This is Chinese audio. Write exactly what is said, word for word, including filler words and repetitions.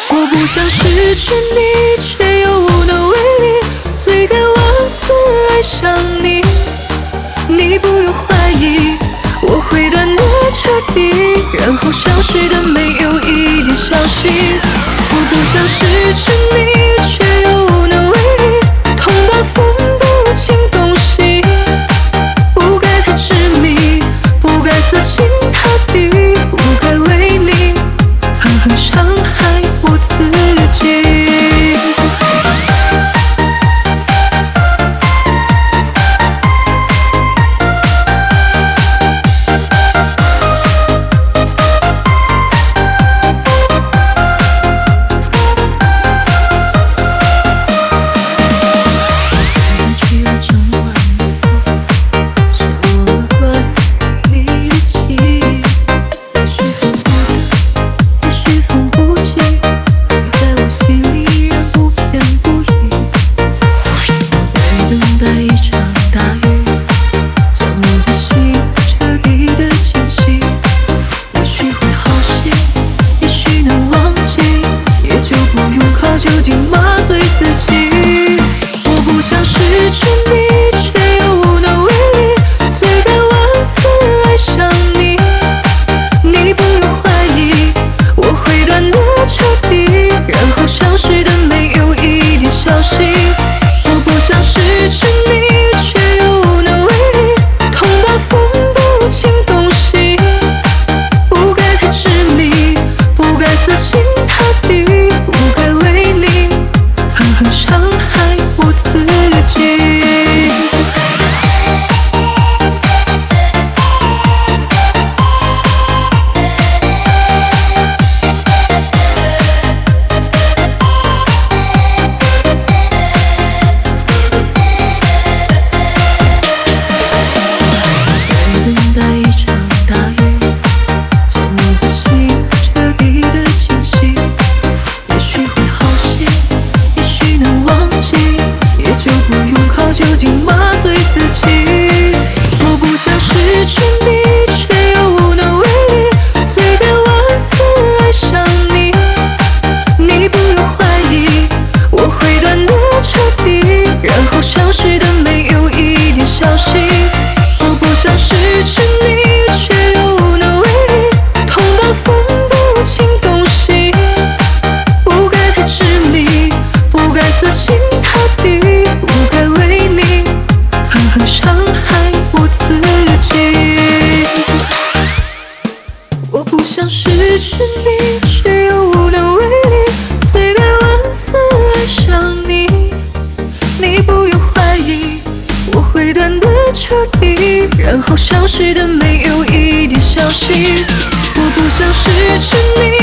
我不想失去你，却又无能为力，罪该万死爱上你。你不用怀疑，我会断得彻底，然后消失的没有一点消息。我不想失去你，却又无能为力，痛到分不清东西，不该太执迷，不该死心塌地，不该为你狠狠伤害我自己。 然后消失的没有一点消息，我不想失去你。